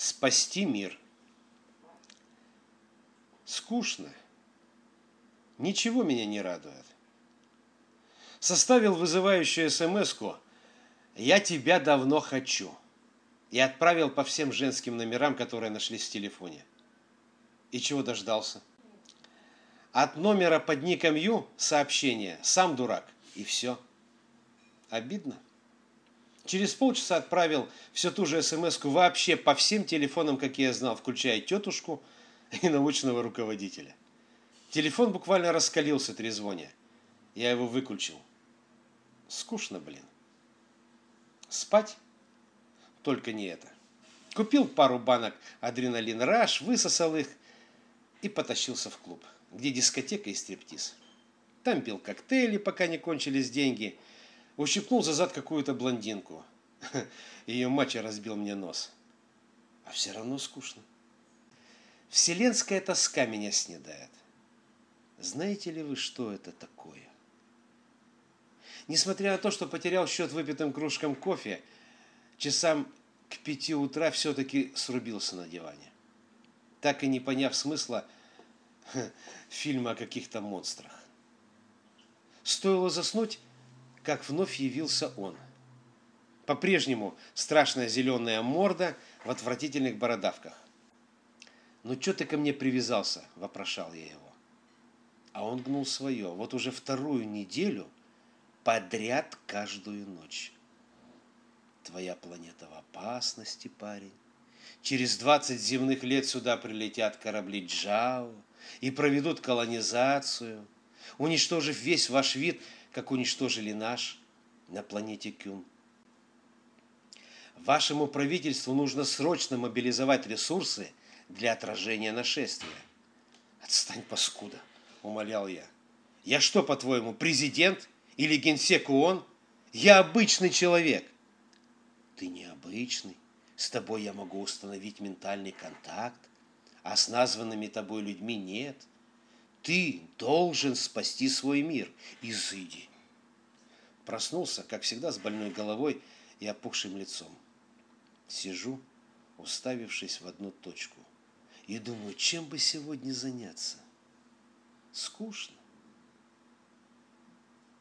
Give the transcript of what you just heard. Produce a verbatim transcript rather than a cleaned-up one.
Спасти мир. Скучно. Ничего меня не радует. Составил вызывающую смс-ку «Я тебя давно хочу» и отправил по всем женским номерам, которые нашлись в телефоне. И чего дождался? От номера под ником Ю сообщение «Сам дурак» и все. Обидно. Через полчаса отправил всю ту же смс-ку вообще по всем телефонам, какие я знал, включая тетушку и научного руководителя. Телефон буквально раскалился трезвоня. Я его выключил. Скучно, блин. Спать? Только не это. Купил пару банок адреналин раш, высосал их и потащился в клуб, где дискотека и стриптиз. Там пил коктейли, пока не кончились деньги. Ущипнул за зад какую-то блондинку. Ее мачо разбил мне нос. А все равно скучно. Вселенская тоска меня снедает. Знаете ли вы, что это такое? Несмотря на то, что потерял счет выпитым кружкам кофе, часам к пяти утра все-таки срубился на диване, так и не поняв смысла фильма о каких-то монстрах. Стоило заснуть, как вновь явился он. По-прежнему страшная зеленая морда в отвратительных бородавках. «Ну что ты ко мне привязался?» – вопрошал я его. А он гнул свое. Вот уже вторую неделю подряд каждую ночь. Твоя планета в опасности, парень. Через двадцать земных лет сюда прилетят корабли Джао и проведут колонизацию, уничтожив весь ваш вид, как уничтожили наш на планете Кюн. Вашему правительству нужно срочно мобилизовать ресурсы для отражения нашествия. Отстань, паскуда, умолял я. Я что, по-твоему, президент или генсек ООН? Я обычный человек. Ты необычный. С тобой я могу установить ментальный контакт, а с названными тобой людьми нет. Ты должен спасти свой мир. Изыди. Проснулся, как всегда, с больной головой и опухшим лицом. Сижу, уставившись в одну точку, и думаю, чем бы сегодня заняться. Скучно.